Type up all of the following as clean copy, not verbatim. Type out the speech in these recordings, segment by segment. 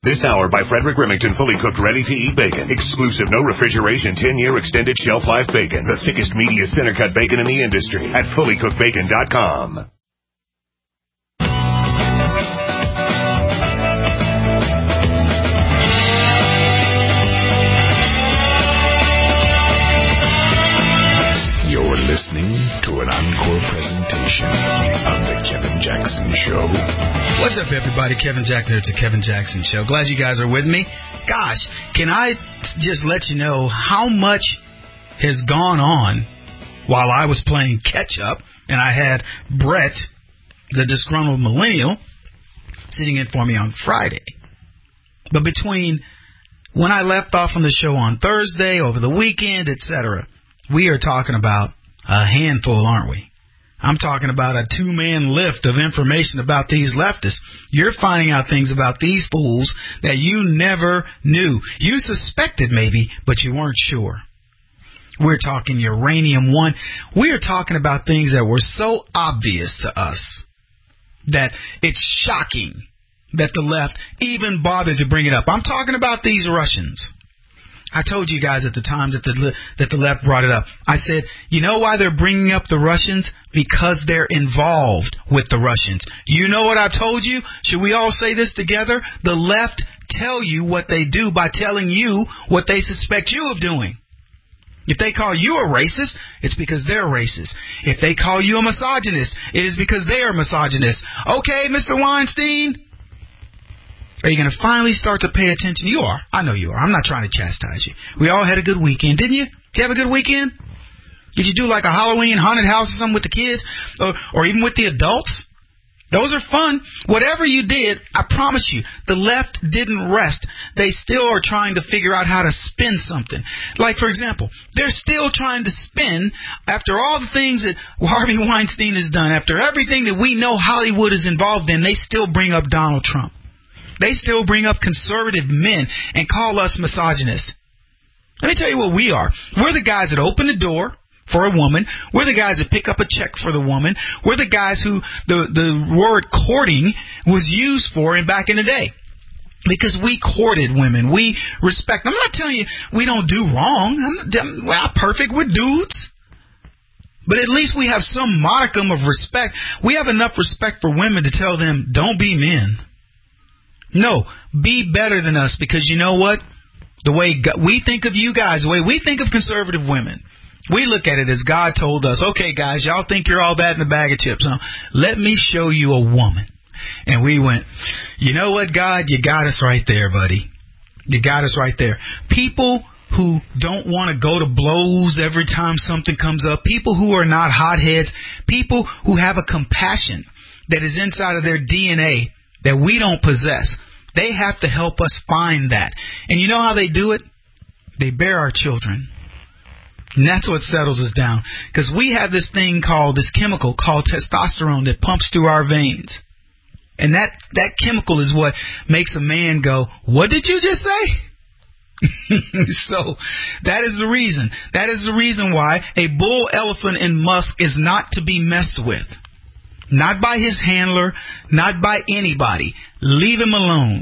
This hour by Frederick Remington, fully cooked, ready-to-eat bacon. Exclusive, no refrigeration, 10-year extended shelf life bacon. The thickest, meatiest center-cut bacon in the industry at fullycookedbacon.com. You're listening to an encore presentation of The Kevin Jackson Show. What's up, everybody? Kevin Jackson. It's The Kevin Jackson Show. Glad you guys are with me. Gosh, can I just let you know how much has gone on while I was playing catch-up, and I had Brett, the disgruntled millennial, sitting in for me on Friday. But between when I left off on the show on Thursday, over the weekend, etc., we are talking about a handful, aren't we? I'm talking about a two-man lift of information about these leftists. You're finding out things about these fools that you never knew. You suspected maybe, but you weren't sure. We're talking Uranium One. We're talking about things that were so obvious to us that it's shocking that the left even bothered to bring it up. I'm talking about these Russians. I told you guys at the time that the left brought it up. I said, you know why they're bringing up the Russians? Because they're involved with the Russians. You know what I told you? Should we all say this together? The left tell you what they do by telling you what they suspect you of doing. If they call you a racist, it's because they're racist. If they call you a misogynist, it is because they are misogynist. Okay, Mr. Weinstein? Are you going to finally start to pay attention? You are. I know you are. I'm not trying to chastise you. We all had a good weekend, didn't you? Did you have a good weekend? Did you do like a Halloween haunted house or something with the kids? Or even with the adults? Those are fun. Whatever you did, I promise you, the left didn't rest. They still are trying to figure out how to spin something. Like, for example, they're still trying to spin, after all the things that Harvey Weinstein has done, after everything that we know Hollywood is involved in, they still bring up Donald Trump. They still bring up conservative men and call us misogynists. Let me tell you what we are. We're the guys that open the door for a woman. We're the guys that pick up a check for the woman. We're the guys who the word courting was used for back in the day. Because we courted women. We respect. I'm not telling you we don't do wrong. We're not perfect. We're dudes. But at least we have some modicum of respect. We have enough respect for women to tell them, don't be men. No, be better than us, because you know what? The way we think of you guys, the way we think of conservative women, we look at it as God told us, okay, guys, y'all think you're all that in a bag of chips, huh? Let me show you a woman. And we went, you know what, God? You got us right there, buddy. You got us right there. People who don't want to go to blows every time something comes up, people who are not hotheads, people who have a compassion that is inside of their DNA that we don't possess. They have to help us find that. And you know how they do it? They bear our children. And that's what settles us down. Because we have this thing this chemical called testosterone that pumps through our veins. And that chemical is what makes a man go, what did you just say? So that is the reason. That is the reason why a bull elephant in Musk is not to be messed with. Not by his handler, not by anybody. Leave him alone.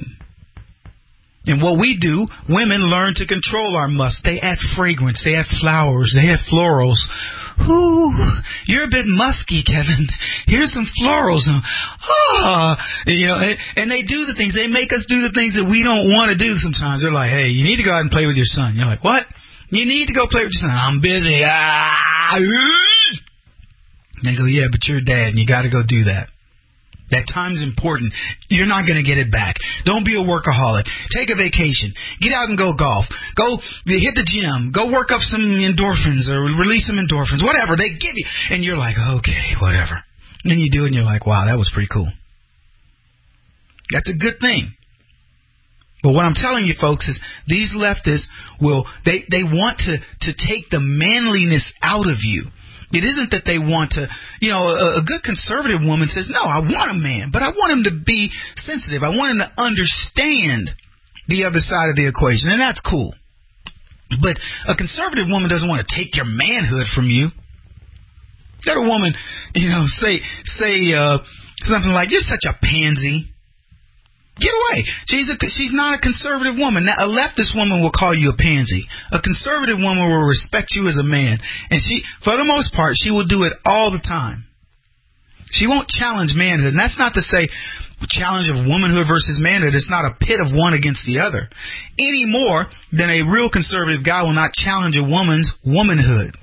And what we do, women learn to control our musk. They add fragrance, they add flowers, they add florals. Ooh, you're a bit musky, Kevin. Here's some florals. And they do the things. They make us do the things that we don't want to do sometimes. They're like, hey, you need to go out and play with your son. You're like, what? You need to go play with your son. I'm busy. They go, yeah, but you're a dad and you got to go do that. That time's important. You're not going to get it back. Don't be a workaholic. Take a vacation. Get out and go golf. Go hit the gym. Go work up some endorphins or release some endorphins. Whatever they give you. And you're like, okay, whatever. And then you do it and you're like, wow, that was pretty cool. That's a good thing. But what I'm telling you, folks, is these leftists they want to take the manliness out of you. It isn't that they want to, a good conservative woman says, no, I want a man, but I want him to be sensitive. I want him to understand the other side of the equation, and that's cool. But a conservative woman doesn't want to take your manhood from you. Let a woman, say something like, you're such a pansy. Get away. She's not a conservative woman. Now, a leftist woman will call you a pansy. A conservative woman will respect you as a man. And she, for the most part, she will do it all the time. She won't challenge manhood. And that's not to say challenge of womanhood versus manhood. It's not a pit of one against the other. Any more than a real conservative guy will not challenge a woman's womanhood.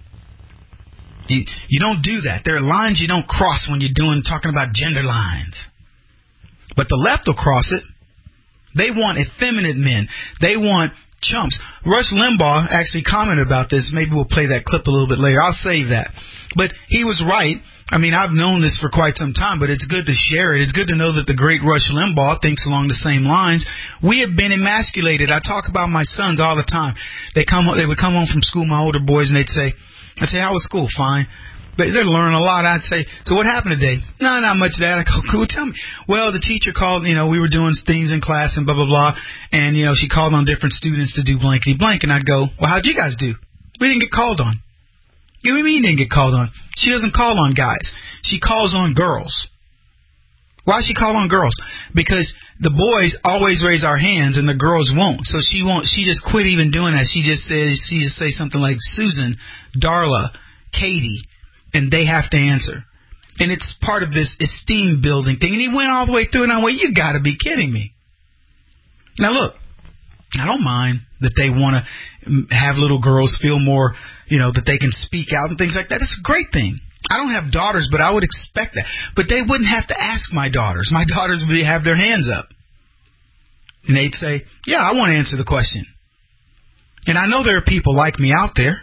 You don't do that. There are lines you don't cross when you're talking about gender lines. But the left will cross it. They want effeminate men. They want chumps. Rush Limbaugh actually commented about this. Maybe we'll play that clip a little bit later. I'll save that. But he was right. I mean, I've known this for quite some time, but it's good to share it. It's good to know that the great Rush Limbaugh thinks along the same lines. We have been emasculated. I talk about my sons all the time. They would come home from school, my older boys, and I'd say, how was school? Fine. They're learning a lot. I'd say, so what happened today? No, not much of that. I go, cool, tell me. Well, the teacher called, we were doing things in class and blah, blah, blah. And, she called on different students to do blankety blank. And I'd go, well, how'd you guys do? We didn't get called on. You know what I mean didn't get called on? She doesn't call on guys. She calls on girls. Why does she call on girls? Because the boys always raise our hands and the girls won't. So she won't. She just quit even doing that. She just say something like Susan, Darla, Katie, and they have to answer. And it's part of this esteem building thing. And he went all the way through, and I went, you got to be kidding me. Now look, I don't mind that they want to have little girls feel more, that they can speak out and things like that. It's a great thing. I don't have daughters, but I would expect that. But they wouldn't have to ask my daughters. My daughters would have their hands up. And they'd say, yeah, I want to answer the question. And I know there are people like me out there.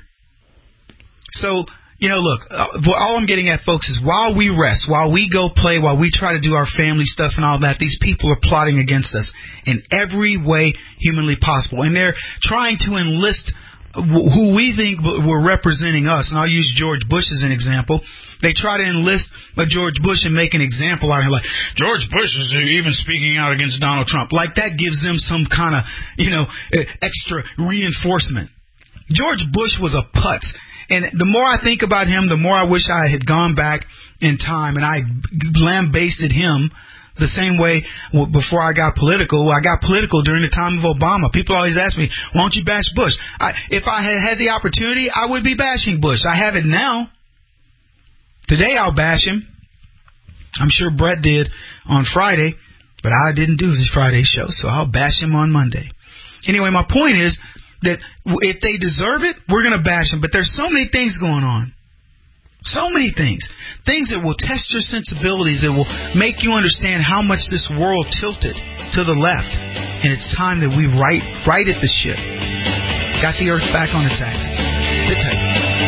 So, look, all I'm getting at, folks, is while we rest, while we go play, while we try to do our family stuff and all that, these people are plotting against us in every way humanly possible. And they're trying to enlist who we think were representing us. And I'll use George Bush as an example. They try to enlist George Bush and make an example out of him, like, George Bush is even speaking out against Donald Trump. Like that gives them some kind of, extra reinforcement. George Bush was a putz. And the more I think about him, the more I wish I had gone back in time and I lambasted him the same way before I got political. I got political during the time of Obama. People always ask me, why don't you bash Bush? If I had had the opportunity, I would be bashing Bush. I have it now. Today I'll bash him. I'm sure Brett did on Friday, but I didn't do his Friday show, so I'll bash him on Monday. Anyway, my point is that if they deserve it, we're going to bash them. But there's so many things going on. So many things. Things that will test your sensibilities, that will make you understand how much this world tilted to the left. And it's time that we right at the ship. Got the earth back on its axis. Sit tight.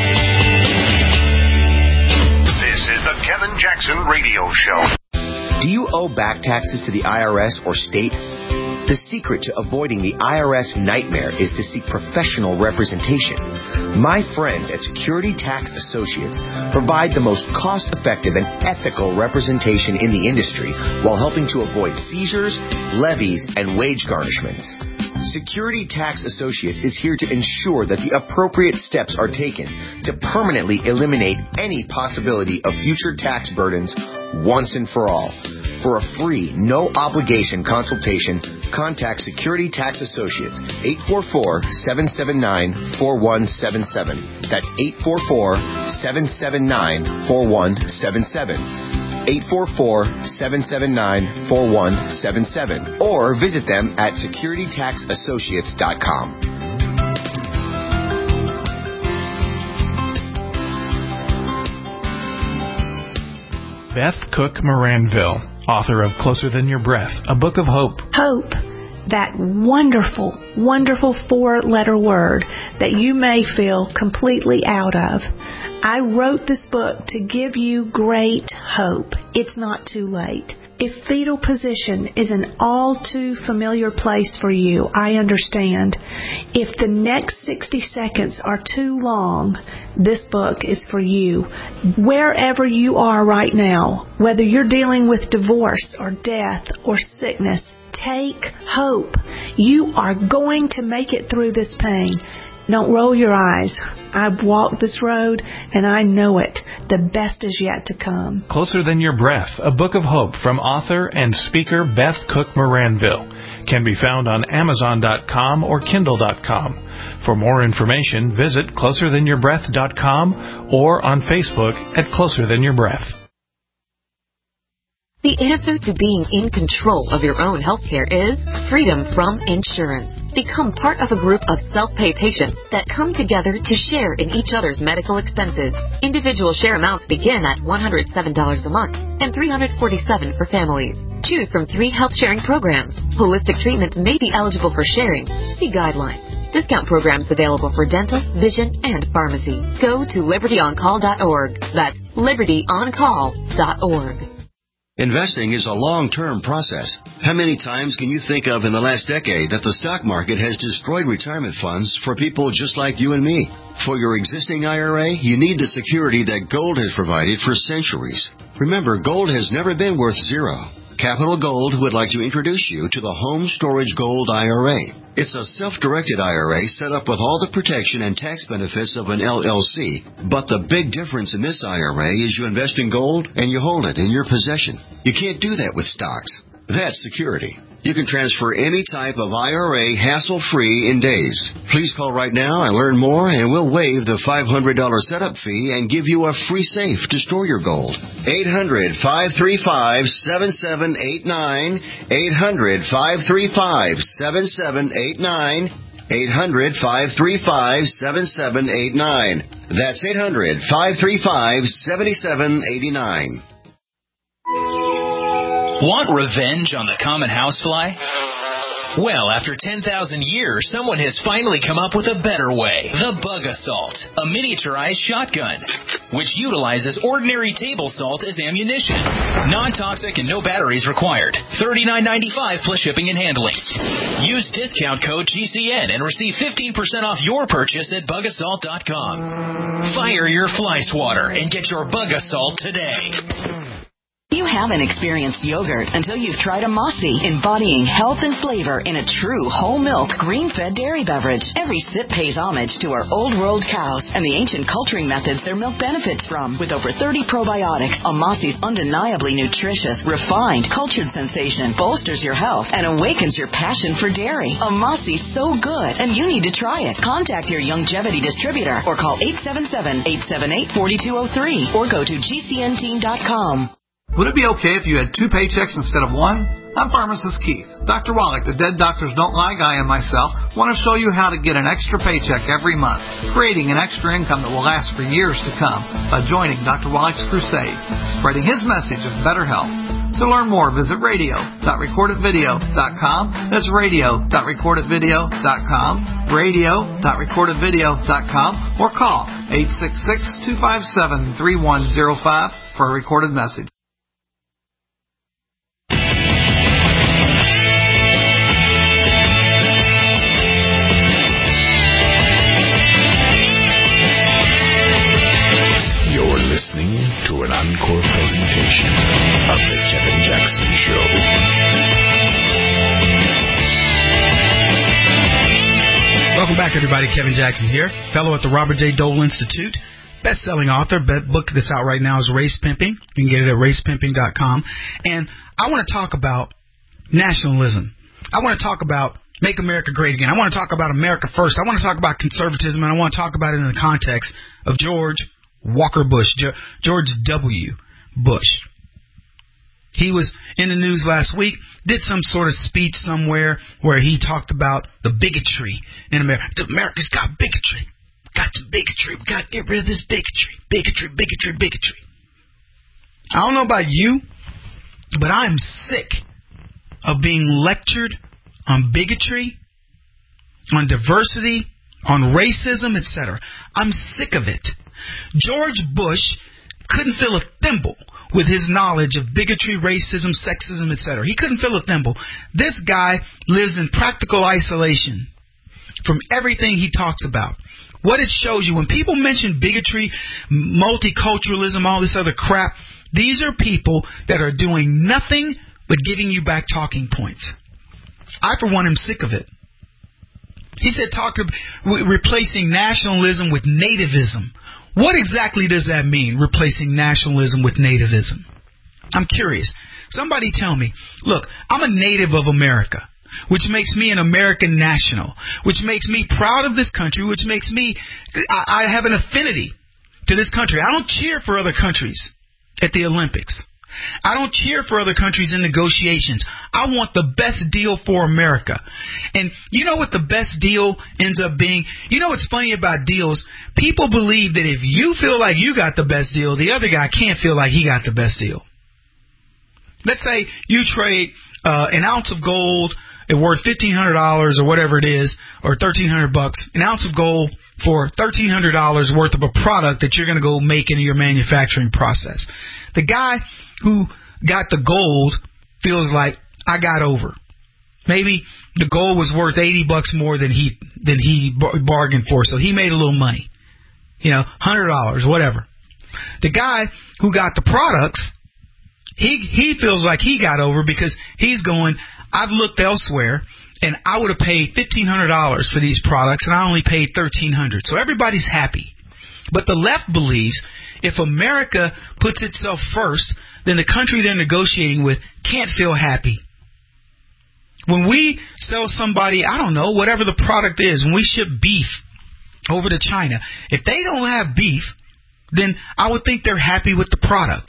This is the Kevin Jackson Radio Show. Do you owe back taxes to the IRS or state? The secret to avoiding the IRS nightmare is to seek professional representation. My friends at Security Tax Associates provide the most cost-effective and ethical representation in the industry while helping to avoid seizures, levies, and wage garnishments. Security Tax Associates is here to ensure that the appropriate steps are taken to permanently eliminate any possibility of future tax burdens once and for all. For a free, no-obligation consultation, contact Security Tax Associates, 844-779-4177. That's 844-779-4177. 844-779-4177. Or visit them at securitytaxassociates.com. Beth Cook Moranville, author of Closer Than Your Breath, a book of hope. Hope, that wonderful, wonderful four-letter word that you may feel completely out of. I wrote this book to give you great hope. It's not too late. If fetal position is an all too familiar place for you, I understand. If the next 60 seconds are too long, this book is for you. Wherever you are right now, whether you're dealing with divorce or death or sickness, take hope. You are going to make it through this pain. Don't roll your eyes. I've walked this road, and I know it. The best is yet to come. Closer Than Your Breath, a book of hope from author and speaker Beth Cook Moranville, can be found on Amazon.com or Kindle.com. For more information, visit CloserThanYourBreath.com or on Facebook at Closer Than Your Breath. The answer to being in control of your own health care is freedom from insurance. Become part of a group of self-pay patients that come together to share in each other's medical expenses. Individual share amounts begin at $107 a month and $347 for families. Choose from 3 health sharing programs. Holistic treatments may be eligible for sharing. See guidelines. Discount programs available for dental, vision, and pharmacy. Go to libertyoncall.org. That's libertyoncall.org. Investing is a long-term process. How many times can you think of in the last decade that the stock market has destroyed retirement funds for people just like you and me? For your existing IRA, you need the security that gold has provided for centuries. Remember, gold has never been worth zero. Capital Gold would like to introduce you to the Home Storage Gold IRA. It's a self-directed IRA set up with all the protection and tax benefits of an LLC. But the big difference in this IRA is you invest in gold and you hold it in your possession. You can't do that with stocks. That's security. You can transfer any type of IRA hassle-free in days. Please call right now and learn more, and we'll waive the $500 setup fee and give you a free safe to store your gold. 800-535-7789. 800-535-7789. 800-535-7789. That's 800-535-7789. Want revenge on the common housefly? Well, after 10,000 years, someone has finally come up with a better way. The Bug Assault, a miniaturized shotgun, which utilizes ordinary table salt as ammunition. Non-toxic and no batteries required. $39.95 plus shipping and handling. Use discount code GCN and receive 15% off your purchase at bugassault.com. Fire your fly swatter and get your Bug Assault today. You haven't experienced yogurt until you've tried a Mossy, embodying health and flavor in a true whole milk, green-fed dairy beverage. Every sip pays homage to our old world cows and the ancient culturing methods their milk benefits from. With over 30 probiotics, a Mossy's undeniably nutritious, refined, cultured sensation bolsters your health and awakens your passion for dairy. A Mossy's so good, and you need to try it. Contact your Youngevity distributor or call 877-878-4203 or go to GCNteam.com. Would it be okay if you had 2 paychecks instead of 1? I'm Pharmacist Keith. Dr. Wallach, the Dead Doctors Don't Lie guy, and myself want to show you how to get an extra paycheck every month, creating an extra income that will last for years to come by joining Dr. Wallach's crusade, spreading his message of better health. To learn more, visit radio.recordedvideo.com. That's radio.recordedvideo.com, radio.recordedvideo.com, or call 866-257-3105 for a recorded message. Listening to an encore presentation of The Kevin Jackson Show. Welcome back, everybody. Kevin Jackson here, fellow at the Robert J. Dole Institute, best-selling author. Book that's out right now is Race Pimping. You can get it at racepimping.com. And I want to talk about nationalism. I want to talk about Make America Great Again. I want to talk about America First. I want to talk about conservatism, and I want to talk about it in the context of George Walker Bush, George W. Bush. He was in the news last week, did some sort of speech somewhere where he talked about the bigotry in America. America's got bigotry. Got some bigotry. We got to get rid of this bigotry. Bigotry, bigotry, bigotry. I don't know about you, but I'm sick of being lectured on bigotry, on diversity, on racism, etc. I'm sick of it. George Bush couldn't fill a thimble with his knowledge of bigotry, racism, sexism, etc. He couldn't fill a thimble. This guy lives in practical isolation from everything he talks about. What it shows you, when people mention bigotry, multiculturalism, all this other crap, these are people that are doing nothing but giving you back talking points. I, for one, am sick of it. He said replacing nationalism with nativism. What exactly does that mean, replacing nationalism with nativism? I'm curious. Somebody tell me. Look, I'm a native of America, which makes me an American national, which makes me proud of this country, which makes me, I have an affinity to this country. I don't cheer for other countries at the Olympics. I don't cheer for other countries in negotiations. I want the best deal for America. And you know what the best deal ends up being? You know what's funny about deals? People believe that if you feel like you got the best deal, the other guy can't feel like he got the best deal. Let's say you trade an ounce of gold worth $1,500 or whatever it is, or $1,300, an ounce of gold for $1,300 worth of a product that you're going to go make in your manufacturing process. The guy who got the gold feels like, I got over. Maybe the gold was worth $80 more than he bargained for, so he made a little money. $100, whatever. The guy who got the products, he feels like he got over because he's going, I've looked elsewhere, and I would have paid $1,500 for these products, and I only paid $1,300. So everybody's happy. But the left believes if America puts itself first, then the country they're negotiating with can't feel happy. When we sell somebody, I don't know, whatever the product is, when we ship beef over to China, if they don't have beef, then I would think they're happy with the product.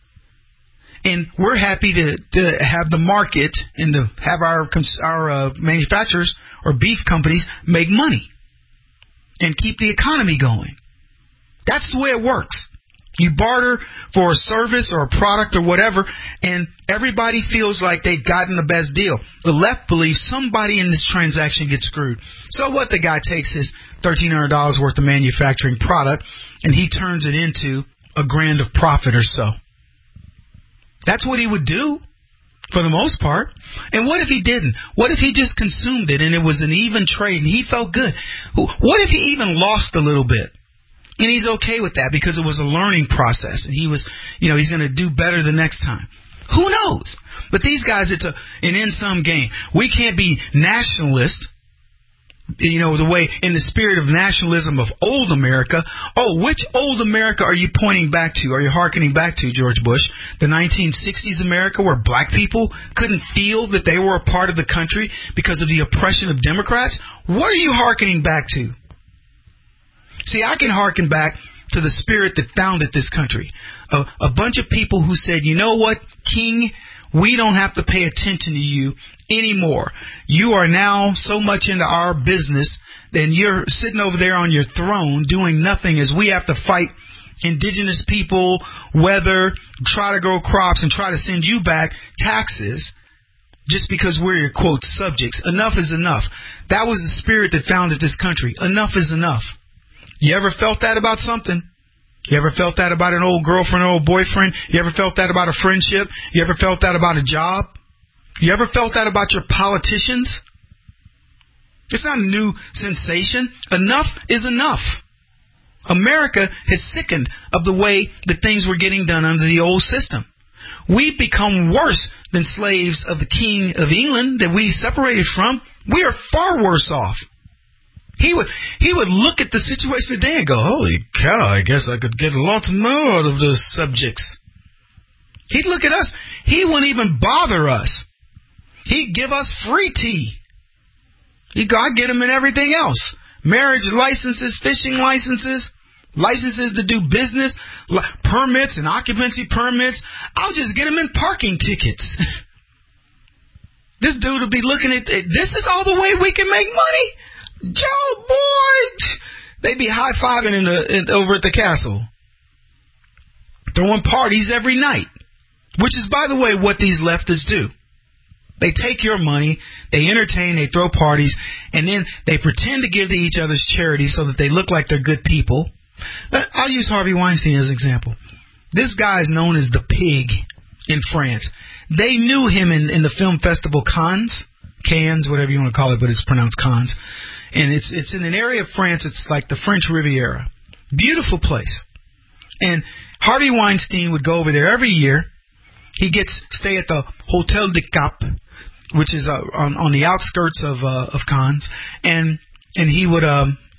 And we're happy to have the market and to have our manufacturers or beef companies make money and keep the economy going. That's the way it works. You barter for a service or a product or whatever, and everybody feels like they've gotten the best deal. The left believes somebody in this transaction gets screwed. So what? The guy takes his $1,300 worth of manufacturing product and he turns it into $1,000 of profit or so. That's what he would do for the most part. And what if he didn't? What if he just consumed it and it was an even trade and he felt good? What if he even lost a little bit? And he's okay with that because it was a learning process. And he was, he's going to do better the next time. Who knows? But these guys, it's an in-sum game. We can't be nationalist, the way, in the spirit of nationalism of old America. Oh, which old America are you pointing back to? Are you hearkening back to, George Bush? The 1960s America where black people couldn't feel that they were a part of the country because of the oppression of Democrats? What are you hearkening back to? See, I can hearken back to the spirit that founded this country. A bunch of people who said, you know what, King, we don't have to pay attention to you anymore. You are now so much into our business, then you're sitting over there on your throne doing nothing as we have to fight indigenous people, weather, try to grow crops, and try to send you back taxes just because we're your, quote, subjects. Enough is enough. That was the spirit that founded this country. Enough is enough. You ever felt that about something? You ever felt that about an old girlfriend or old boyfriend? You ever felt that about a friendship? You ever felt that about a job? You ever felt that about your politicians? It's not a new sensation. Enough is enough. America has sickened of the way that things were getting done under the old system. We've become worse than slaves of the King of England that we separated from. We are far worse off. He would look at the situation today and go, holy cow, I guess I could get a lot more out of those subjects. He'd look at us. He wouldn't even bother us. He'd give us free tea. I'd get him in everything else. Marriage licenses, fishing licenses, licenses to do business, permits and occupancy permits. I'll just get him in parking tickets. This dude would be looking at, this is all the way we can make money? Joe, boy! They'd be high-fiving over at the castle. Throwing parties every night. Which is, by the way, what these leftists do. They take your money, they entertain, they throw parties, and then they pretend to give to each other's charity so that they look like they're good people. I'll use Harvey Weinstein as an example. This guy is known as the Pig in France. They knew him in the film festival Cannes, whatever you want to call it, but it's pronounced Cannes. And it's in an area of France, it's like the French Riviera. Beautiful place. And Harvey Weinstein would go over there every year. He stay at the Hotel de Cap, which is on the outskirts of Cannes. And and he would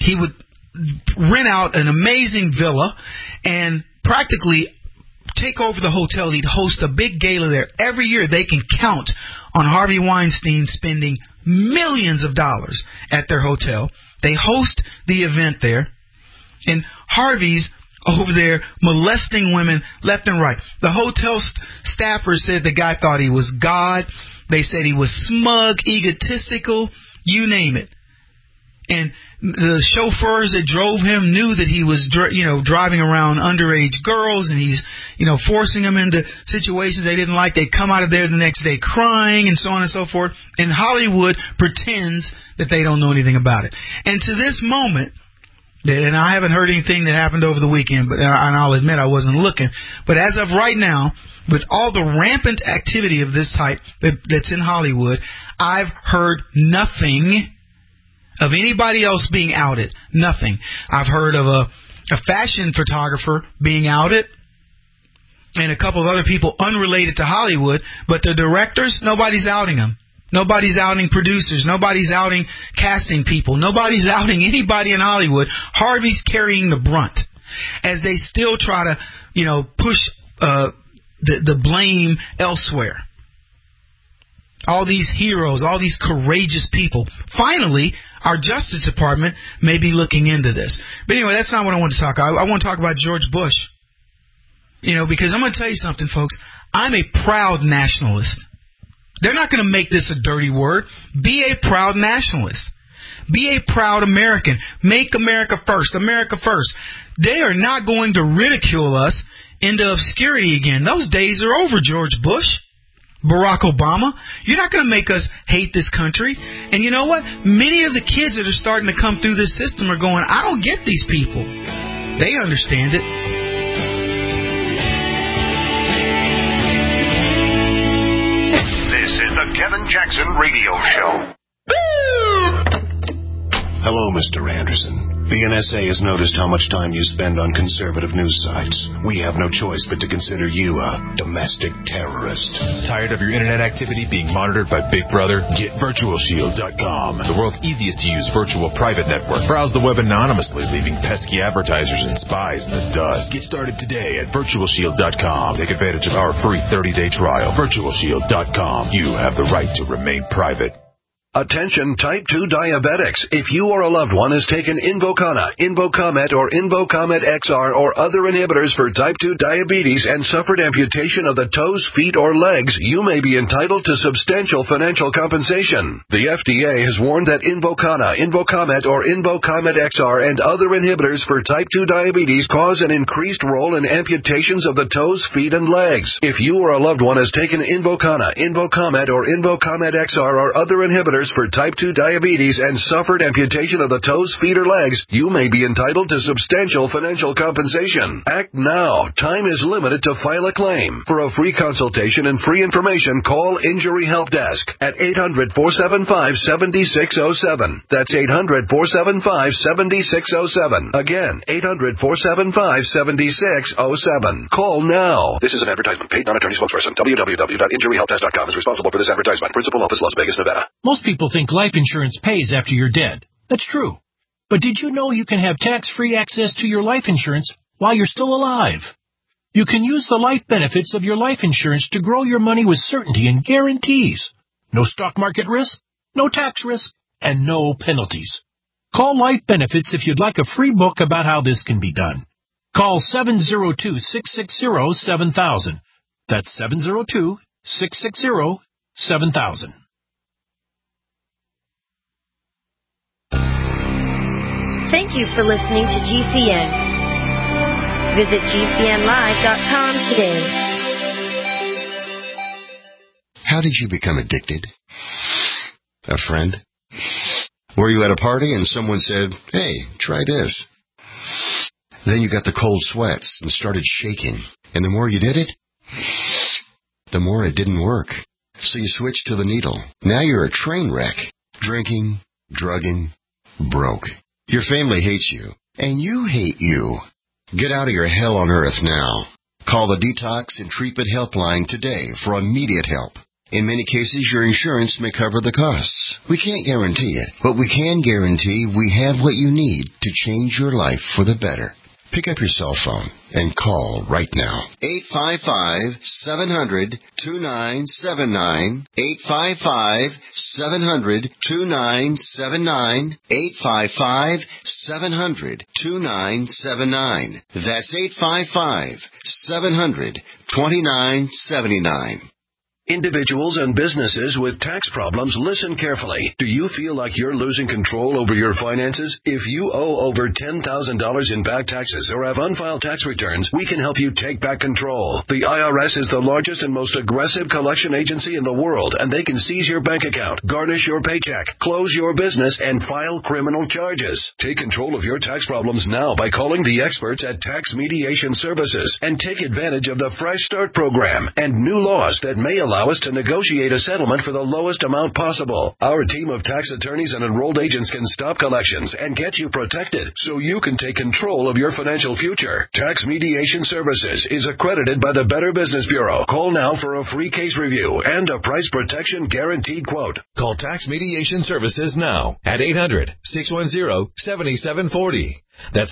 rent out an amazing villa and practically take over the hotel. He'd host a big gala there. Every year they can count on Harvey Weinstein spending millions of dollars at their hotel. They host the event there, and Harvey's over there molesting women left and right. The hotel staffers said the guy thought he was God. They said he was smug, egotistical, you name it. And the chauffeurs that drove him knew that he was, driving around underage girls, and he's, forcing them into situations they didn't like. They'd come out of there the next day crying and so on and so forth. And Hollywood pretends that they don't know anything about it. And to this moment, and I haven't heard anything that happened over the weekend, and I'll admit I wasn't looking, but as of right now, with all the rampant activity of this type that's in Hollywood, I've heard nothing of anybody else being outed. Nothing. I've heard of a fashion photographer being outed and a couple of other people unrelated to Hollywood, but the directors, nobody's outing them. Nobody's outing producers. Nobody's outing casting people. Nobody's outing anybody in Hollywood. Harvey's carrying the brunt as they still try to, push the blame elsewhere. All these heroes, all these courageous people. Finally, our Justice Department may be looking into this. But anyway, that's not what I want to talk about. I want to talk about George Bush. Because I'm going to tell you something, folks. I'm a proud nationalist. They're not going to make this a dirty word. Be a proud nationalist. Be a proud American. Make America first. America first. They are not going to ridicule us into obscurity again. Those days are over, George Bush, Barack Obama. You're not going to make us hate this country. And you know what? Many of the kids that are starting to come through this system are going, I don't get these people. They understand it. This is the Kevin Jackson Radio Show. Hello, Mr. Anderson. The NSA has noticed how much time you spend on conservative news sites. We have no choice but to consider you a domestic terrorist. Tired of your internet activity being monitored by Big Brother? Get VirtualShield.com, the world's easiest to use virtual private network. Browse the web anonymously, leaving pesky advertisers and spies in the dust. Get started today at VirtualShield.com. Take advantage of our free 30-day trial. VirtualShield.com. You have the right to remain private. Attention type 2 diabetics. If you or a loved one has taken Invokana, Invokamet, or Invokamet XR or other inhibitors for type 2 diabetes and suffered amputation of the toes, feet, or legs, you may be entitled to substantial financial compensation. The FDA has warned that Invokana, Invokamet, or Invokamet XR and other inhibitors for type 2 diabetes cause an increased role in amputations of the toes, feet, and legs. If you or a loved one has taken Invokana, Invokamet, or Invokamet XR or other inhibitors for type 2 diabetes and suffered amputation of the toes, feet, or legs, you may be entitled to substantial financial compensation. Act now. Time is limited to file a claim. For a free consultation and free information, call Injury Help Desk at 800-475-7607. That's 800-475-7607. Again, 800-475-7607. Call now. This is an advertisement. Paid non-attorney spokesperson. www.injuryhelpdesk.com is responsible for this advertisement. Principal office, Las Vegas, Nevada. Most people think life insurance pays after you're dead. That's true. But did you know you can have tax-free access to your life insurance while you're still alive? You can use the life benefits of your life insurance to grow your money with certainty and guarantees. No stock market risk, no tax risk, and no penalties. Call Life Benefits if you'd like a free book about how this can be done. Call 702-660-7000. That's 702-660-7000. Thank you for listening to GCN. Visit GCNlive.com today. How did you become addicted? A friend? Were you at a party and someone said, hey, try this? Then you got the cold sweats and started shaking. And the more you did it, the more it didn't work. So you switched to the needle. Now you're a train wreck. Drinking, drugging, broke. Your family hates you, and you hate you. Get out of your hell on earth now. Call the Detox and Treatment Helpline today for immediate help. In many cases, your insurance may cover the costs. We can't guarantee it, but we can guarantee we have what you need to change your life for the better. Pick up your cell phone and call right now. 855-700-2979. 855-700-2979. 855-700-2979. That's 855-700-2979. Individuals and businesses with tax problems, listen carefully. Do you feel like you're losing control over your finances? If you owe over $10,000 in back taxes or have unfiled tax returns, we can help you take back control. The IRS is the largest and most aggressive collection agency in the world, and they can seize your bank account, garnish your paycheck, close your business, and file criminal charges. Take control of your tax problems now by calling the experts at Tax Mediation Services and take advantage of the Fresh Start program and new laws that may allow us to negotiate a settlement for the lowest amount possible. Our team of tax attorneys and enrolled agents can stop collections and get you protected so you can take control of your financial future. Tax Mediation Services is accredited by the Better Business Bureau. Call now for a free case review and a price protection guaranteed quote. Call Tax Mediation Services now at 800-610-7740. That's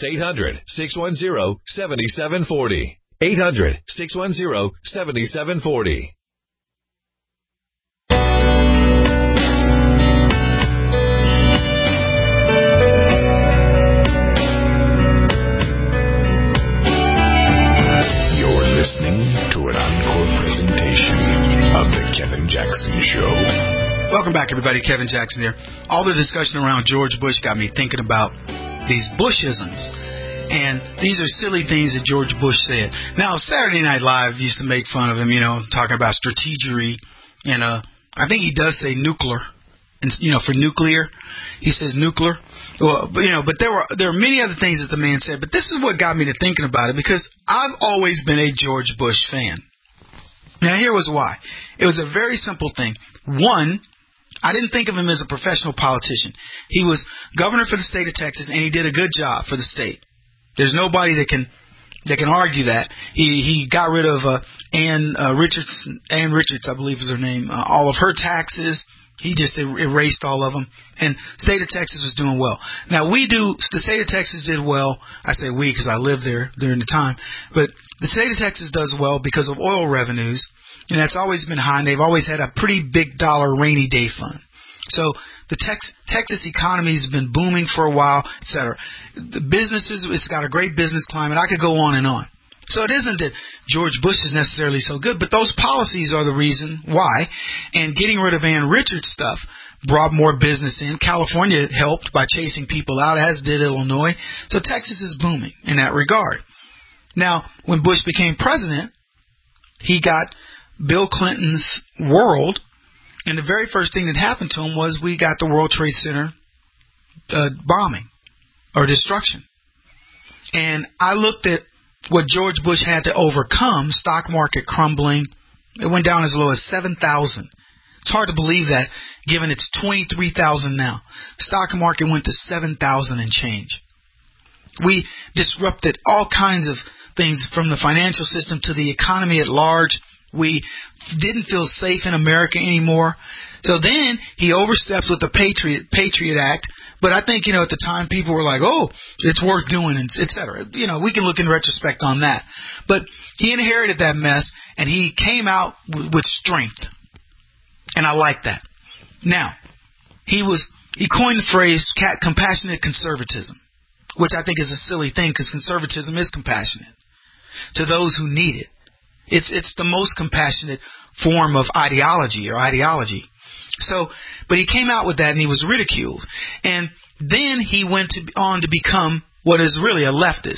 800-610-7740. 800-610-7740. Listening to an encore presentation of The Kevin Jackson Show. Welcome back, everybody. Kevin Jackson here. All the discussion around George Bush got me thinking about these Bushisms. And these are silly things that George Bush said. Now, Saturday Night Live used to make fun of him, talking about strategery. And I think he does say nuclear. And, for nuclear, he says nuclear. Well, but there are many other things that the man said. But this is what got me to thinking about it, because I've always been a George Bush fan. Now, here was why. It was a very simple thing. One, I didn't think of him as a professional politician. He was governor for the state of Texas, and he did a good job for the state. There's nobody that can argue that. He got rid of Ann Richards, I believe is her name, all of her taxes. He just erased all of them. And the state of Texas was doing well. Now, the state of Texas did well. I say we because I lived there during the time. But the state of Texas does well because of oil revenues. And that's always been high. And they've always had a pretty big dollar rainy day fund. So the Texas economy has been booming for a while, et cetera. The businesses, it's got a great business climate. I could go on and on. So it isn't that George Bush is necessarily so good, but those policies are the reason why. And getting rid of Ann Richards stuff brought more business in. California helped by chasing people out, as did Illinois. So Texas is booming in that regard. Now, when Bush became president, he got Bill Clinton's world, and the very first thing that happened to him was we got the World Trade Center bombing or destruction. And I looked at what George Bush had to overcome, stock market crumbling. It went down as low as 7,000. It's hard to believe that, given it's 23,000 now. Stock market went to 7,000 and change. We disrupted all kinds of things from the financial system to the economy at large. We didn't feel safe in America anymore. So then he oversteps with the Patriot Act. But I think, at the time people were like, oh, it's worth doing, et cetera. We can look in retrospect on that. But he inherited that mess, and he came out with strength. And I like that. Now, he coined the phrase compassionate conservatism, which I think is a silly thing because conservatism is compassionate to those who need it. It's the most compassionate form of ideology. So, but he came out with that and he was ridiculed. And then he went on to become what is really a leftist.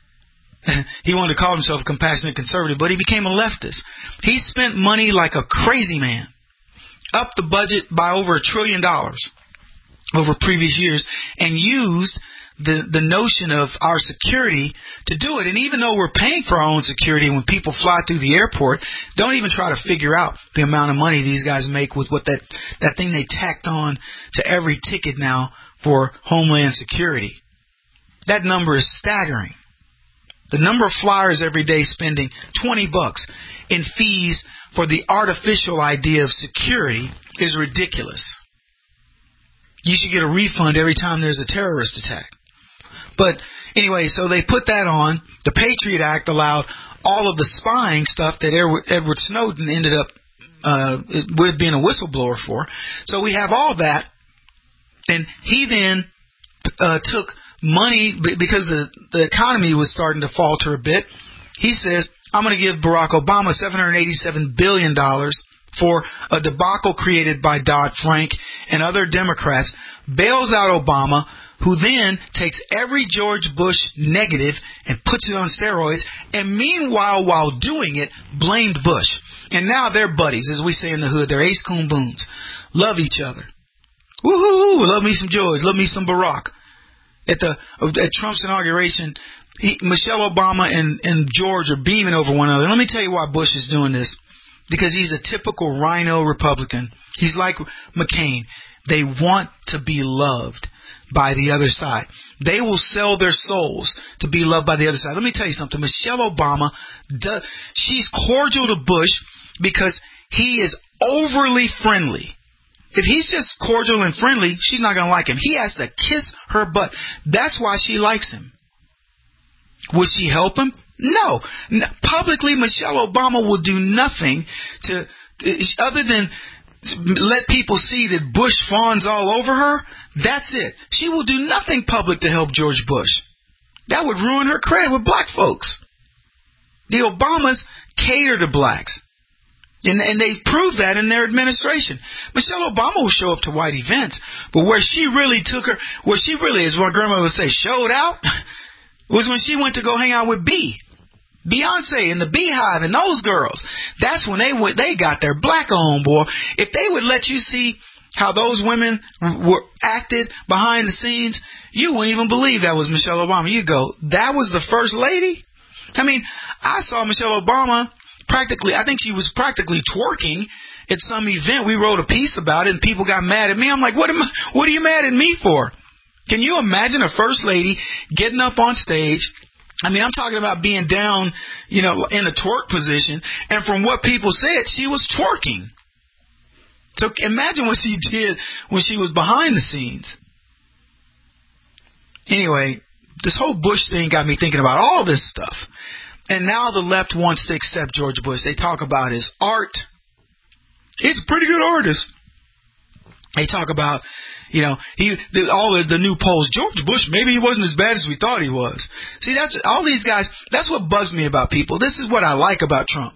He wanted to call himself a compassionate conservative, but he became a leftist. He spent money like a crazy man, upped the budget by over $1 trillion over previous years, and used the notion of our security to do it. And even though we're paying for our own security, when people fly through the airport, don't even try to figure out the amount of money these guys make with what that thing they tacked on to every ticket now for Homeland Security. That number is staggering. The number of flyers every day spending $20 in fees for the artificial idea of security is ridiculous. You should get a refund every time there's a terrorist attack. But anyway, so they put that on. The Patriot Act allowed all of the spying stuff that Edward Snowden ended up with being a whistleblower for. So we have all that. And he then took money because the economy was starting to falter a bit. He says, I'm going to give Barack Obama $787 billion for a debacle created by Dodd-Frank and other Democrats, bails out Obama, who then takes every George Bush negative and puts it on steroids, and meanwhile, while doing it, blamed Bush. And now they're buddies, as we say in the hood. They're ace coon boons. Love each other. Woohoo! Love me some George. Love me some Barack. At Trump's inauguration, Michelle Obama and George are beaming over one another. Let me tell you why Bush is doing this. Because he's a typical rhino Republican. He's like McCain. They want to be loved by the other side. They will sell their souls to be loved by the other side. Let me tell you something. Michelle Obama, she's cordial to Bush because he is overly friendly. If he's just cordial and friendly, she's not going to like him. He has to kiss her butt. That's why she likes him. Would she help him? No. Publicly, Michelle Obama will do nothing other than let people see that Bush fawns all over her. That's it. She will do nothing public to help George Bush. That would ruin her credit with black folks. The Obamas cater to blacks. And they proved that in their administration. Michelle Obama will show up to white events, but where she really, as my grandma would say, showed out, was when she went to go hang out with Beyonce and the Beehive and those girls. That's when they got their black on, boy. If they would let you see how those women were acted behind the scenes, you wouldn't even believe that was Michelle Obama. You go, that was the first lady? I mean, I saw Michelle Obama I think she was practically twerking at some event. We wrote a piece about it and people got mad at me. I'm like, what are you mad at me for? Can you imagine a first lady getting up on stage? I mean, I'm talking about being down, in a twerk position. And from what people said, she was twerking. So imagine what she did when she was behind the scenes. Anyway, this whole Bush thing got me thinking about all this stuff. And now the left wants to accept George Bush. They talk about his art. He's a pretty good artist. They talk about, all the new polls. George Bush, maybe he wasn't as bad as we thought he was. See, that's all these guys. That's what bugs me about people. This is what I like about Trump.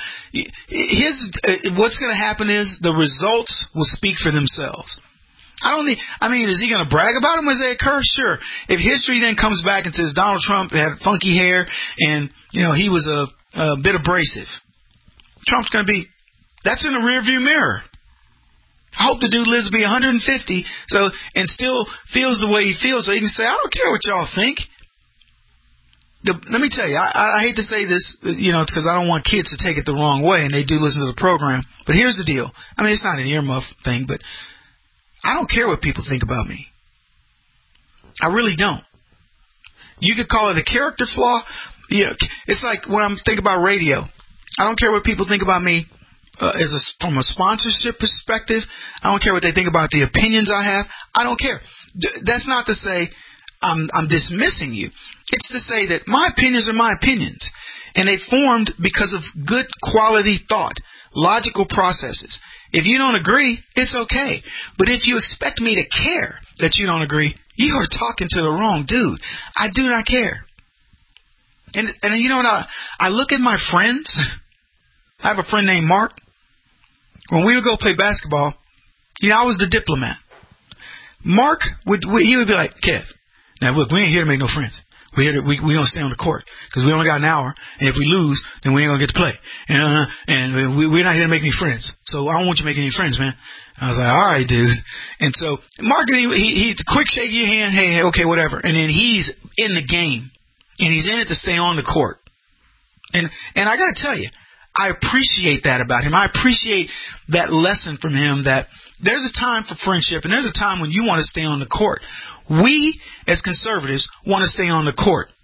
What's going to happen is the results will speak for themselves. Is he going to brag about them as they occur? Sure. If history then comes back and says Donald Trump had funky hair and, he was a bit abrasive, Trump's going to be, that's in the rearview mirror. I hope the dude lives to be 150 and still feels the way he feels so he can say, I don't care what y'all think. Let me tell you, I hate to say this, because I don't want kids to take it the wrong way, and they do listen to the program. But here's the deal. I mean, it's not an earmuff thing, but I don't care what people think about me. I really don't. You could call it a character flaw. It's like when I'm thinking about radio. I don't care what people think about me from a sponsorship perspective. I don't care what they think about the opinions I have. I don't care. That's not to say I'm dismissing you. It's to say that my opinions are my opinions. And they formed because of good quality thought, logical processes. If you don't agree, it's okay. But if you expect me to care that you don't agree, you are talking to the wrong dude. I do not care. And you know what? I look at my friends. I have a friend named Mark. When we would go play basketball, I was the diplomat. Mark would be like, Kev, now look, we ain't here to make no friends. We gonna stay on the court because we only got an hour, and if we lose, then we ain't gonna get to play. And we're not here to make any friends. So I don't want you to make any friends, man. I was like, all right, dude. And so Mark, he quick shake your hand, hey, okay, whatever. And then he's in the game, and he's in it to stay on the court. And I gotta tell you, I appreciate that about him. I appreciate that lesson from him that there's a time for friendship, and there's a time when you want to stay on the court. We, as conservatives, want to stay on the court.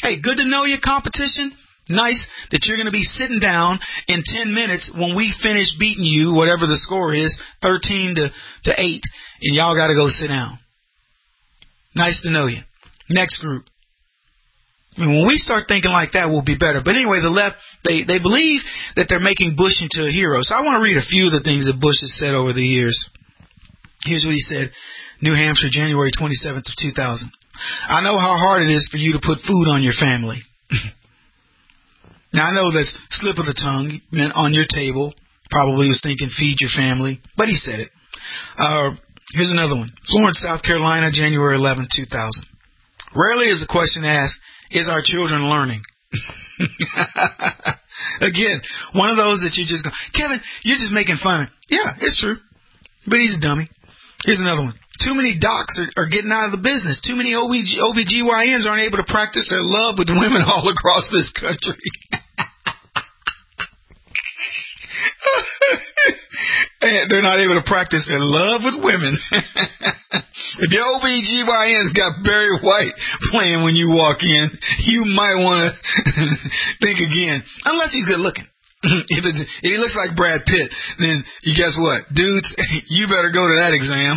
Hey, good to know your competition. Nice that you're going to be sitting down in 10 minutes when we finish beating you, whatever the score is, 13 to 8, and y'all got to go sit down. Nice to know you. Next group. I mean, when we start thinking like that, we'll be better. But anyway, the left, they believe that they're making Bush into a hero. So I want to read a few of the things that Bush has said over the years. Here's what he said, New Hampshire, January 27th of 2000. I know how hard it is for you to put food on your family. Now, I know that's slip of the tongue, meant on your table. Probably was thinking feed your family, but he said it. Here's another one. Florence, South Carolina, January 11th, 2000. Rarely is the question asked, is our children learning? Again, one of those that you just go, Kevin, you're just making fun of. Yeah, it's true. But he's a dummy. Here's another one. Too many docs are getting out of the business. Too many OBGYNs aren't able to practice their love with women all across this country. And they're not able to practice their love with women. If your OBGYN's got Barry White playing when you walk in, you might want to think again. Unless he's good looking. If he looks like Brad Pitt, then you guess what? Dudes, you better go to that exam.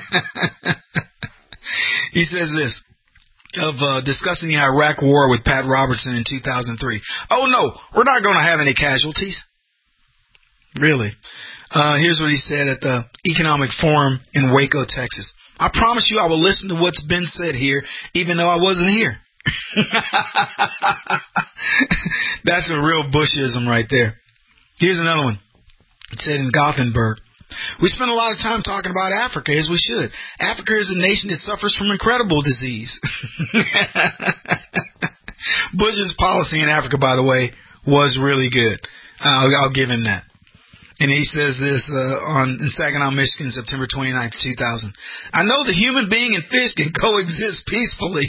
He says this of discussing the Iraq War with Pat Robertson in 2003. Oh, no, we're not going to have any casualties. Really? Here's what he said at the Economic Forum in Waco, Texas. I promise you I will listen to what's been said here, even though I wasn't here. That's a real Bushism right there. Here's another one. It said in Gothenburg. We spend a lot of time talking about Africa, as we should. Africa is a nation that suffers from incredible disease. Bush's policy in Africa, by the way, was really good. I'll give him that. And he says this in Saginaw, Michigan, September 29th, 2000. I know the human being and fish can coexist peacefully.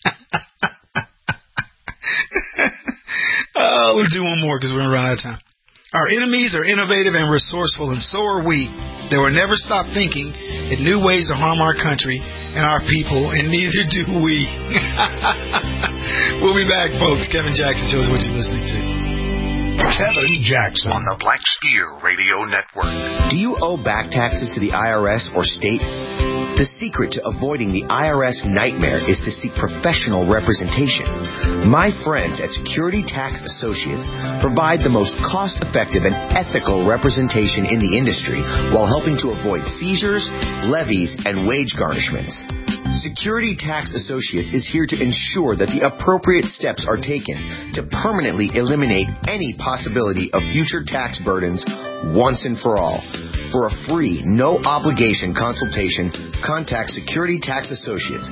We'll do one more because we're going to run out of time. Our enemies are innovative and resourceful, and so are we. They will never stop thinking in new ways to harm our country and our people, and neither do we. We'll be back, folks. Kevin Jackson shows what you're listening to. Kevin Jackson on the Black Steer Radio Network. Do you owe back taxes to the IRS or state? The secret to avoiding the IRS nightmare is to seek professional representation. My friends at Security Tax Associates provide the most cost-effective and ethical representation in the industry while helping to avoid seizures, levies, and wage garnishments. Security Tax Associates is here to ensure that the appropriate steps are taken to permanently eliminate any possibility of future tax burdens once and for all. For a free, no-obligation consultation, contact Security Tax Associates,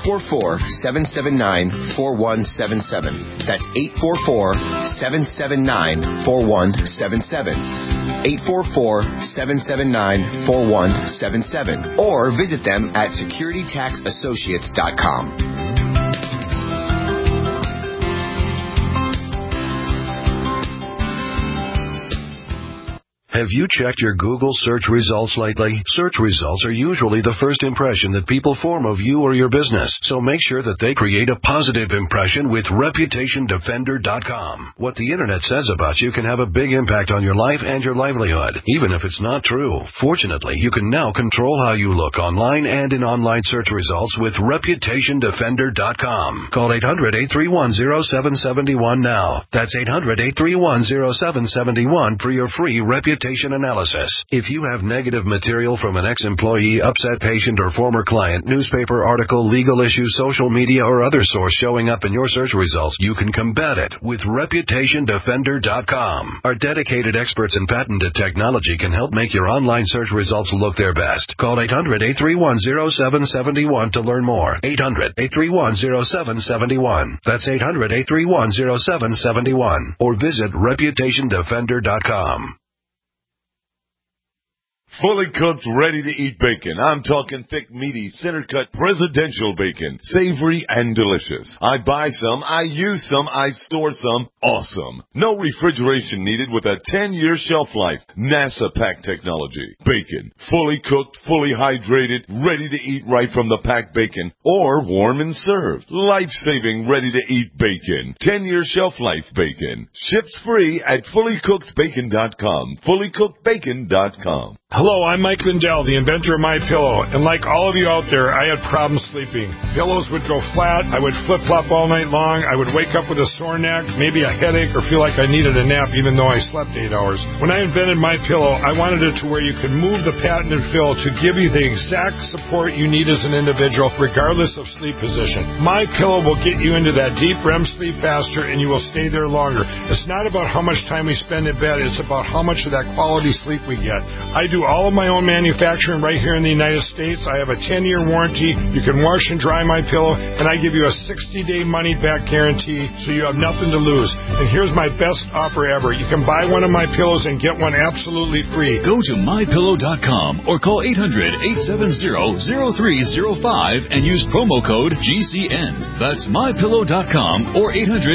844-779-4177. That's 844-779-4177. 844-779-4177. Or visit them at securitytaxassociates.com. Have you checked your Google search results lately? Search results are usually the first impression that people form of you or your business, so make sure that they create a positive impression with ReputationDefender.com. What the Internet says about you can have a big impact on your life and your livelihood, even if it's not true. Fortunately, you can now control how you look online and in online search results with ReputationDefender.com. Call 800-831-0771 now. That's 800-831-0771 for your free reputation analysis. If you have negative material from an ex-employee, upset patient, or former client, newspaper article, legal issue, social media, or other source showing up in your search results, you can combat it with ReputationDefender.com. Our dedicated experts in patented technology can help make your online search results look their best. Call 800-831-0771 to learn more. 800-831-0771. That's 800-831-0771. Or visit ReputationDefender.com. Fully cooked, ready-to-eat bacon. I'm talking thick, meaty, center-cut presidential bacon. Savory and delicious. I buy some, I use some, I store some. Awesome. No refrigeration needed with a 10-year shelf life. NASA pack technology. Bacon. Fully cooked, fully hydrated, ready to eat right from the packed bacon. Or warm and served. Life-saving, ready-to-eat bacon. 10-year shelf life bacon. Ships free at fullycookedbacon.com. Fullycookedbacon.com. Hello, I'm Mike Lindell, the inventor of MyPillow, and like all of you out there, I had problems sleeping. Pillows would go flat, I would flip-flop all night long, I would wake up with a sore neck, maybe a headache, or feel like I needed a nap even though I slept 8 hours. When I invented MyPillow, I wanted it to where you could move the patented fill to give you the exact support you need as an individual, regardless of sleep position. MyPillow will get you into that deep REM sleep faster, and you will stay there longer. It's not about how much time we spend in bed, it's about how much of that quality sleep we get. I do all of my own manufacturing right here in the United States. I have a 10-year warranty. You can wash and dry my pillow, and I give you a 60-day money-back guarantee, so you have nothing to lose. And here's my best offer ever. You can buy one of my pillows and get one absolutely free. Go to MyPillow.com or call 800-870-0305 and use promo code GCN. That's MyPillow.com or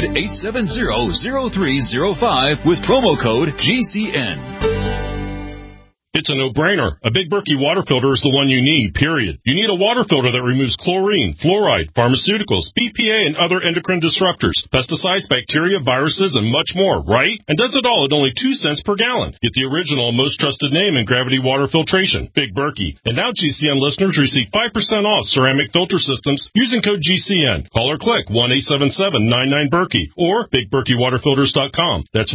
800-870-0305 with promo code GCN. It's a no-brainer. A Big Berkey water filter is the one you need, period. You need a water filter that removes chlorine, fluoride, pharmaceuticals, BPA, and other endocrine disruptors, pesticides, bacteria, viruses, and much more, right? And does it all at only 2 cents per gallon. Get the original and most trusted name in gravity water filtration, Big Berkey. And now GCN listeners receive 5% off ceramic filter systems using code GCN. Call or click 1-877-99-BERKEY or BigBerkeyWaterFilters.com. That's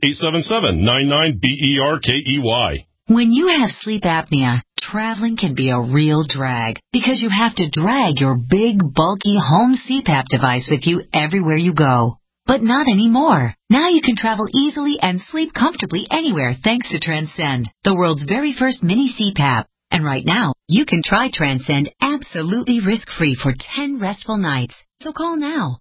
1-877-99-BERKEY. When you have sleep apnea, traveling can be a real drag because you have to drag your big, bulky home CPAP device with you everywhere you go. But not anymore. Now you can travel easily and sleep comfortably anywhere thanks to Transcend, the world's very first mini CPAP. And right now, you can try Transcend absolutely risk-free for 10 restful nights. So call now,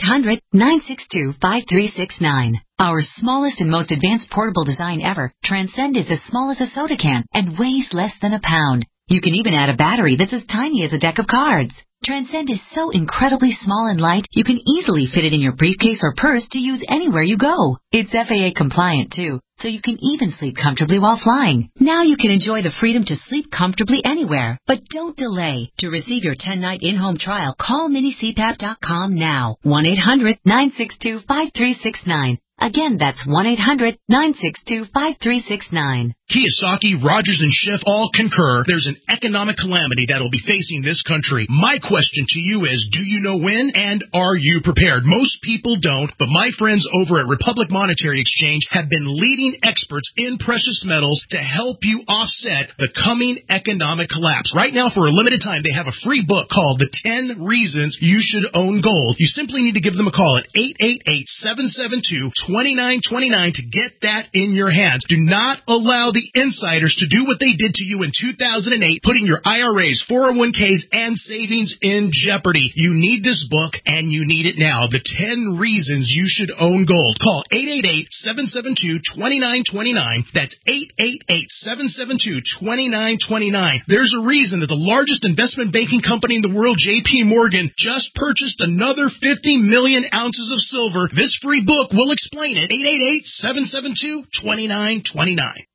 1-800-962-5369. Our smallest and most advanced portable design ever, Transcend is as small as a soda can and weighs less than a pound. You can even add a battery that's as tiny as a deck of cards. Transcend is so incredibly small and light, you can easily fit it in your briefcase or purse to use anywhere you go. It's FAA compliant too, so you can even sleep comfortably while flying. Now you can enjoy the freedom to sleep comfortably anywhere. But don't delay. To receive your 10-night in-home trial, call minicpap.com now. 1-800-962-5369. Again, that's 1-800-962-5369. Kiyosaki, Rogers, and Schiff all concur there's an economic calamity that will be facing this country. My question to you is, do you know when, and are you prepared? Most people don't, but my friends over at Republic Monetary Exchange have been leading experts in precious metals to help you offset the coming economic collapse. Right now, for a limited time, they have a free book called The 10 Reasons You Should Own Gold. You simply need to give them a call at 888-772-2929 to get that in your hands. Do not allow the insiders to do what they did to you in 2008, putting your IRAs, 401ks, and savings in jeopardy. You need this book, and you need it now. The 10 Reasons You Should Own Gold. Call 888-772-2929. That's 888-772-2929. There's a reason that the largest investment banking company in the world, J.P. Morgan, just purchased another 50 million ounces of silver. This free book will explain it. 888-772-2929.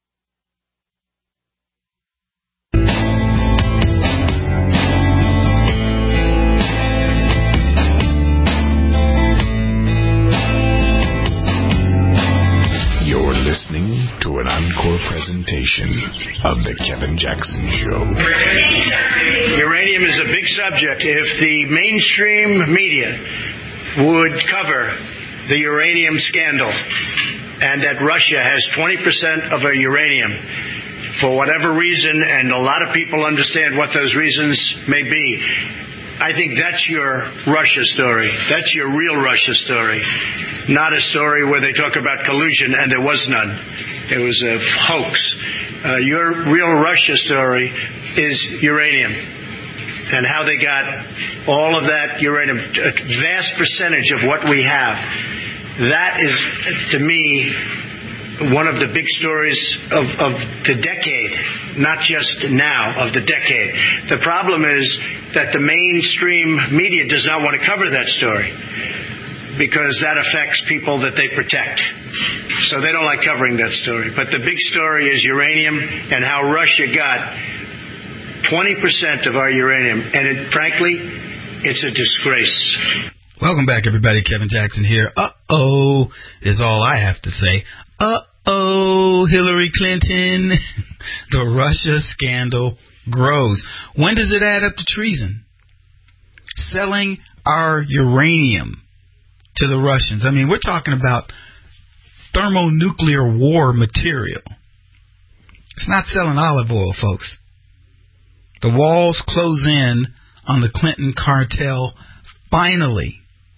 You're listening to an encore presentation of The Kevin Jackson Show. Uranium is a big subject. If the mainstream media would cover the uranium scandal and that Russia has 20% of our uranium for whatever reason, and a lot of people understand what those reasons may be, I think that's your Russia story. That's your real Russia story. Not a story where they talk about collusion, and there was none. It was a hoax. Your real Russia story is uranium and how they got all of that uranium, a vast percentage of what we have. That is, to me, one of the big stories of the decade, not just now, of the decade. The problem is that the mainstream media does not want to cover that story because that affects people that they protect. So they don't like covering that story. But the big story is uranium and how Russia got 20% of our uranium. And frankly, it's a disgrace. Welcome back, everybody. Kevin Jackson here. Uh-oh is all I have to say. Uh-oh, Hillary Clinton. The Russia scandal grows. When does it add up to treason? Selling our uranium to the Russians. I mean, we're talking about thermonuclear war material. It's not selling olive oil, folks. The walls close in on the Clinton cartel finally.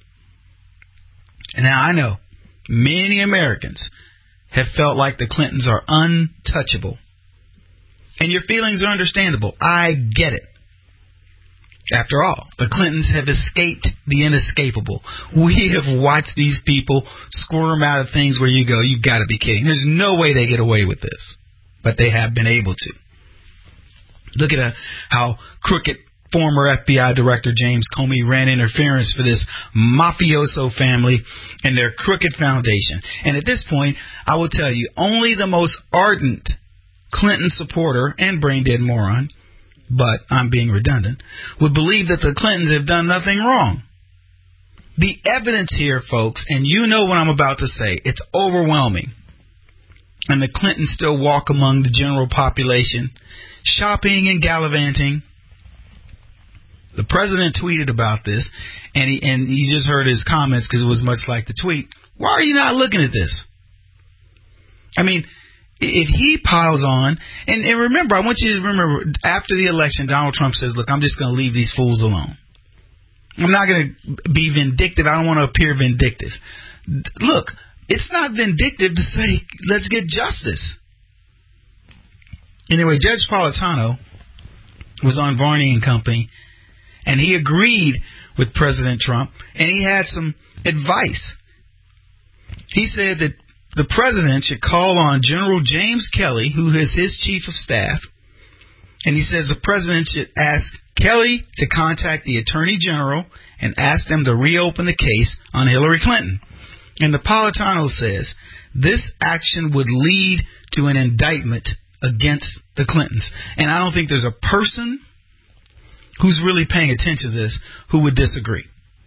And now I know many Americans have felt like the Clintons are untouchable. And your feelings are understandable. I get it. After all, the Clintons have escaped the inescapable. We have watched these people squirm out of things where you go, you've got to be kidding. There's no way they get away with this. But they have been able to. Look at how crooked former FBI Director James Comey ran interference for this mafioso family and their crooked foundation. And at this point, I will tell you, only the most ardent Clinton supporter and brain-dead moron, but I'm being redundant, would believe that the Clintons have done nothing wrong. The evidence here, folks, and you know what I'm about to say, it's overwhelming. And the Clintons still walk among the general population, shopping and gallivanting. The president tweeted about this, and you just heard his comments because it was much like the tweet. Why are you not looking at this? I mean, if he piles on, and remember, I want you to remember, after the election, Donald Trump says, look, I'm just going to leave these fools alone. I'm not going to be vindictive. I don't want to appear vindictive. Look, it's not vindictive to say, let's get justice. Anyway, Judge Napolitano was on Varney and Company, and he agreed with President Trump, and he had some advice. He said that the president should call on General James Kelly, who is his chief of staff, and he says the president should ask Kelly to contact the Attorney General and ask them to reopen the case on Hillary Clinton. And Napolitano says this action would lead to an indictment against the Clintons. And I don't think there's a person who's really paying attention to this who would disagree.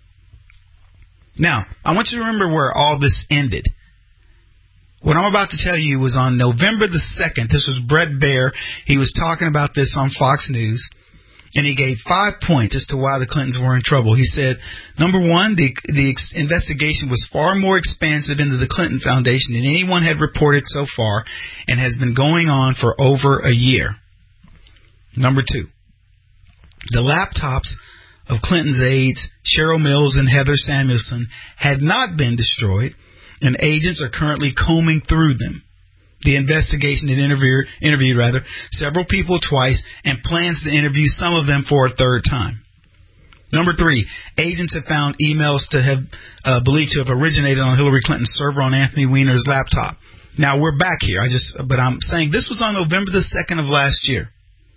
Now, I want you to remember where all this ended. What I'm about to tell you was on November the 2nd. This was Bret Baier. He was talking about this on Fox News, and he gave 5 points as to why the Clintons were in trouble. He said, number one, the investigation was far more expansive into the Clinton Foundation than anyone had reported so far and has been going on for over a year. Number two, the laptops of Clinton's aides, Cheryl Mills and Heather Samuelson, had not been destroyed, and agents are currently combing through them. The investigation had interviewed several people twice and plans to interview some of them for a third time. Number three, agents have found emails to have believed to have originated on Hillary Clinton's server on Anthony Weiner's laptop. Now, we're back here. But I'm saying this was on November the 2nd of last year.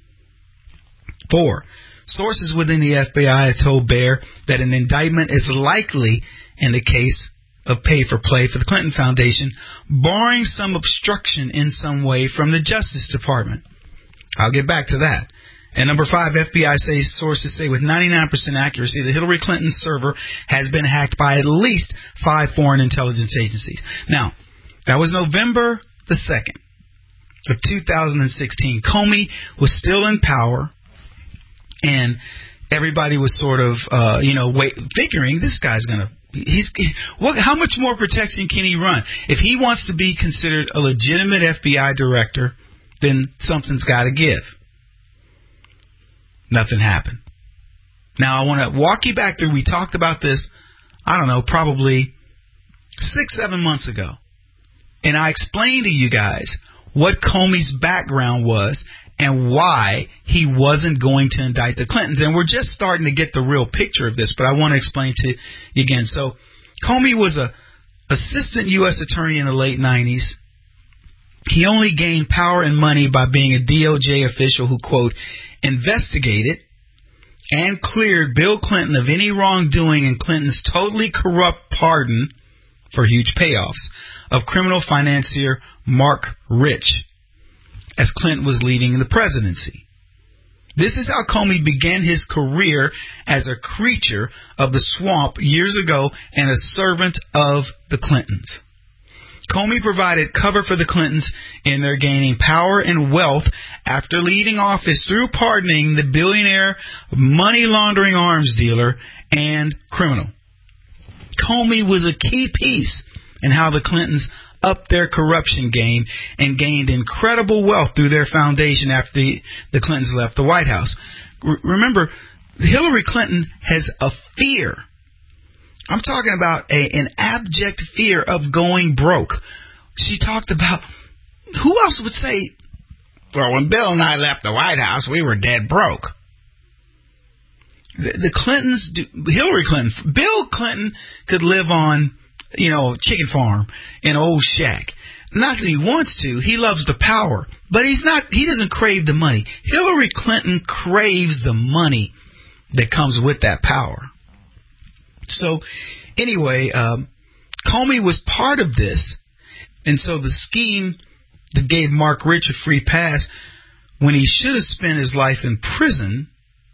4, sources within the FBI have told Baier that an indictment is likely in the case of pay-for-play for the Clinton Foundation, barring some obstruction in some way from the Justice Department. I'll get back to that. And number 5, FBI sources say with 99% accuracy that Hillary Clinton's server has been hacked by at least 5 foreign intelligence agencies. Now, that was November the 2nd of 2016. Comey was still in power, and everybody was sort of, figuring this guy's going to, how much more protection can he run? If he wants to be considered a legitimate FBI director, then something's got to give. Nothing happened. Now, I want to walk you back through. We talked about this, probably 6-7 months ago. And I explained to you guys what Comey's background was and why he wasn't going to indict the Clintons. And we're just starting to get the real picture of this, but I want to explain to you again. So Comey was a assistant U.S. attorney in the late 90s, He only gained power and money by being a DOJ official who, quote, investigated and cleared Bill Clinton of any wrongdoing in Clinton's totally corrupt pardon for huge payoffs of criminal financier Mark Rich as Clinton was leaving the presidency. This is how Comey began his career as a creature of the swamp years ago and a servant of the Clintons. Comey provided cover for the Clintons in their gaining power and wealth after leaving office through pardoning the billionaire money laundering arms dealer and criminal. Comey was a key piece in how the Clintons upped their corruption game and gained incredible wealth through their foundation after the Clintons left the White House. Remember, Hillary Clinton has a fear. I'm talking about an abject fear of going broke. She talked about, who else would say, well, when Bill and I left the White House, we were dead broke. The Clintons, Hillary Clinton, Bill Clinton could live on, chicken farm in an old shack. Not that he wants to. He loves the power. But he doesn't crave the money. Hillary Clinton craves the money that comes with that power. So, anyway, Comey was part of this. And so the scheme that gave Mark Rich a free pass when he should have spent his life in prison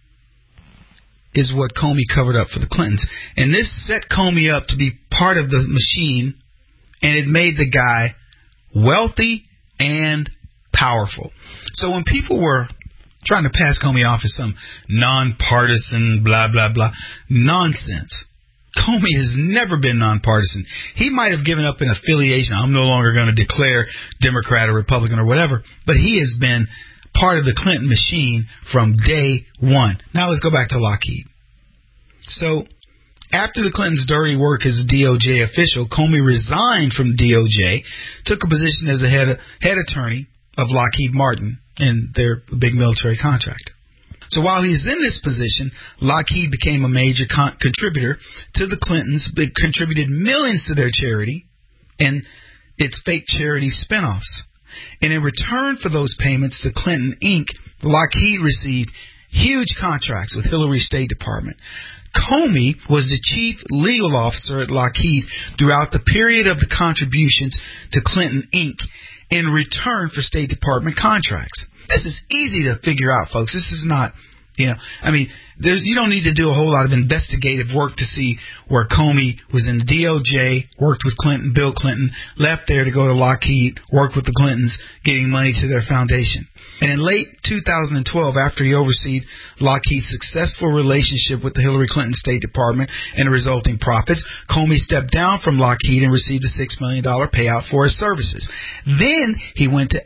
is what Comey covered up for the Clintons. And this set Comey up to be part of the machine, and it made the guy wealthy and powerful. So when people were trying to pass Comey off as some nonpartisan, blah, blah, blah, nonsense. Comey has never been nonpartisan. He might have given up an affiliation. I'm no longer going to declare Democrat or Republican or whatever, but he has been part of the Clinton machine from day one. Now let's go back to Lockheed. So after the Clintons' dirty work as a DOJ official, Comey resigned from DOJ, took a position as a head attorney of Lockheed Martin in their big military contract. So while he's in this position, Lockheed became a major contributor to the Clintons. It contributed millions to their charity and its fake charity spinoffs. And in return for those payments to Clinton Inc., Lockheed received huge contracts with Hillary's State Department. Comey was the chief legal officer at Lockheed throughout the period of the contributions to Clinton Inc. in return for State Department contracts. This is easy to figure out, folks. This is not, you don't need to do a whole lot of investigative work to see where Comey was in the DOJ, worked with Bill Clinton, left there to go to Lockheed, worked with the Clintons, getting money to their foundation. And in late 2012, after he oversaw Lockheed's successful relationship with the Hillary Clinton State Department and the resulting profits, Comey stepped down from Lockheed and received a $6 million payout for his services. Then he went to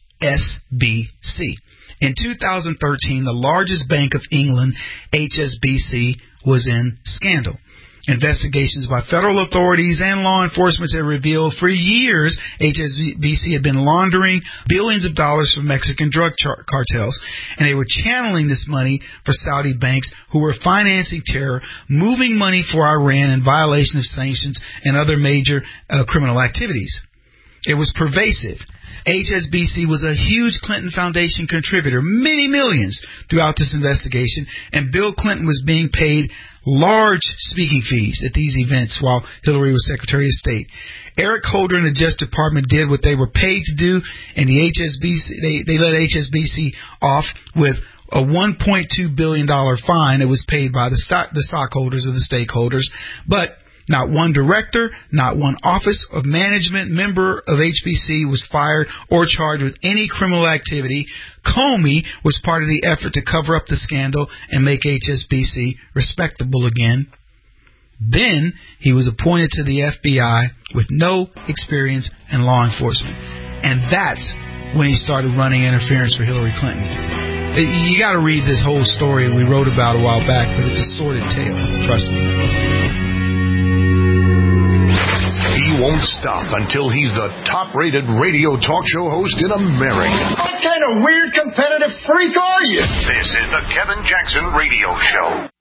HSBC. In 2013, the largest bank of England, HSBC, was in scandal. Investigations by federal authorities and law enforcement have revealed for years HSBC had been laundering billions of dollars from Mexican drug cartels, and they were channeling this money for Saudi banks who were financing terror, moving money for Iran in violation of sanctions and other major criminal activities. It was pervasive. HSBC was a huge Clinton Foundation contributor, many millions throughout this investigation, and Bill Clinton was being paid large speaking fees at these events while Hillary was Secretary of State. Eric Holder and the Justice Department did what they were paid to do, and the HSBC they let HSBC off with a $1.2 billion fine that was paid by the stockholders or the stakeholders, but not one director, not one office of management member of HSBC was fired or charged with any criminal activity. Comey was part of the effort to cover up the scandal and make HSBC respectable again. Then he was appointed to the FBI with no experience in law enforcement. And that's when he started running interference for Hillary Clinton. You got to read this whole story we wrote about a while back, but it's a sordid tale, trust me. He won't stop until he's the top-rated radio talk show host in America. What kind of weird competitive freak are you? This is the Kevin Jackson Radio Show.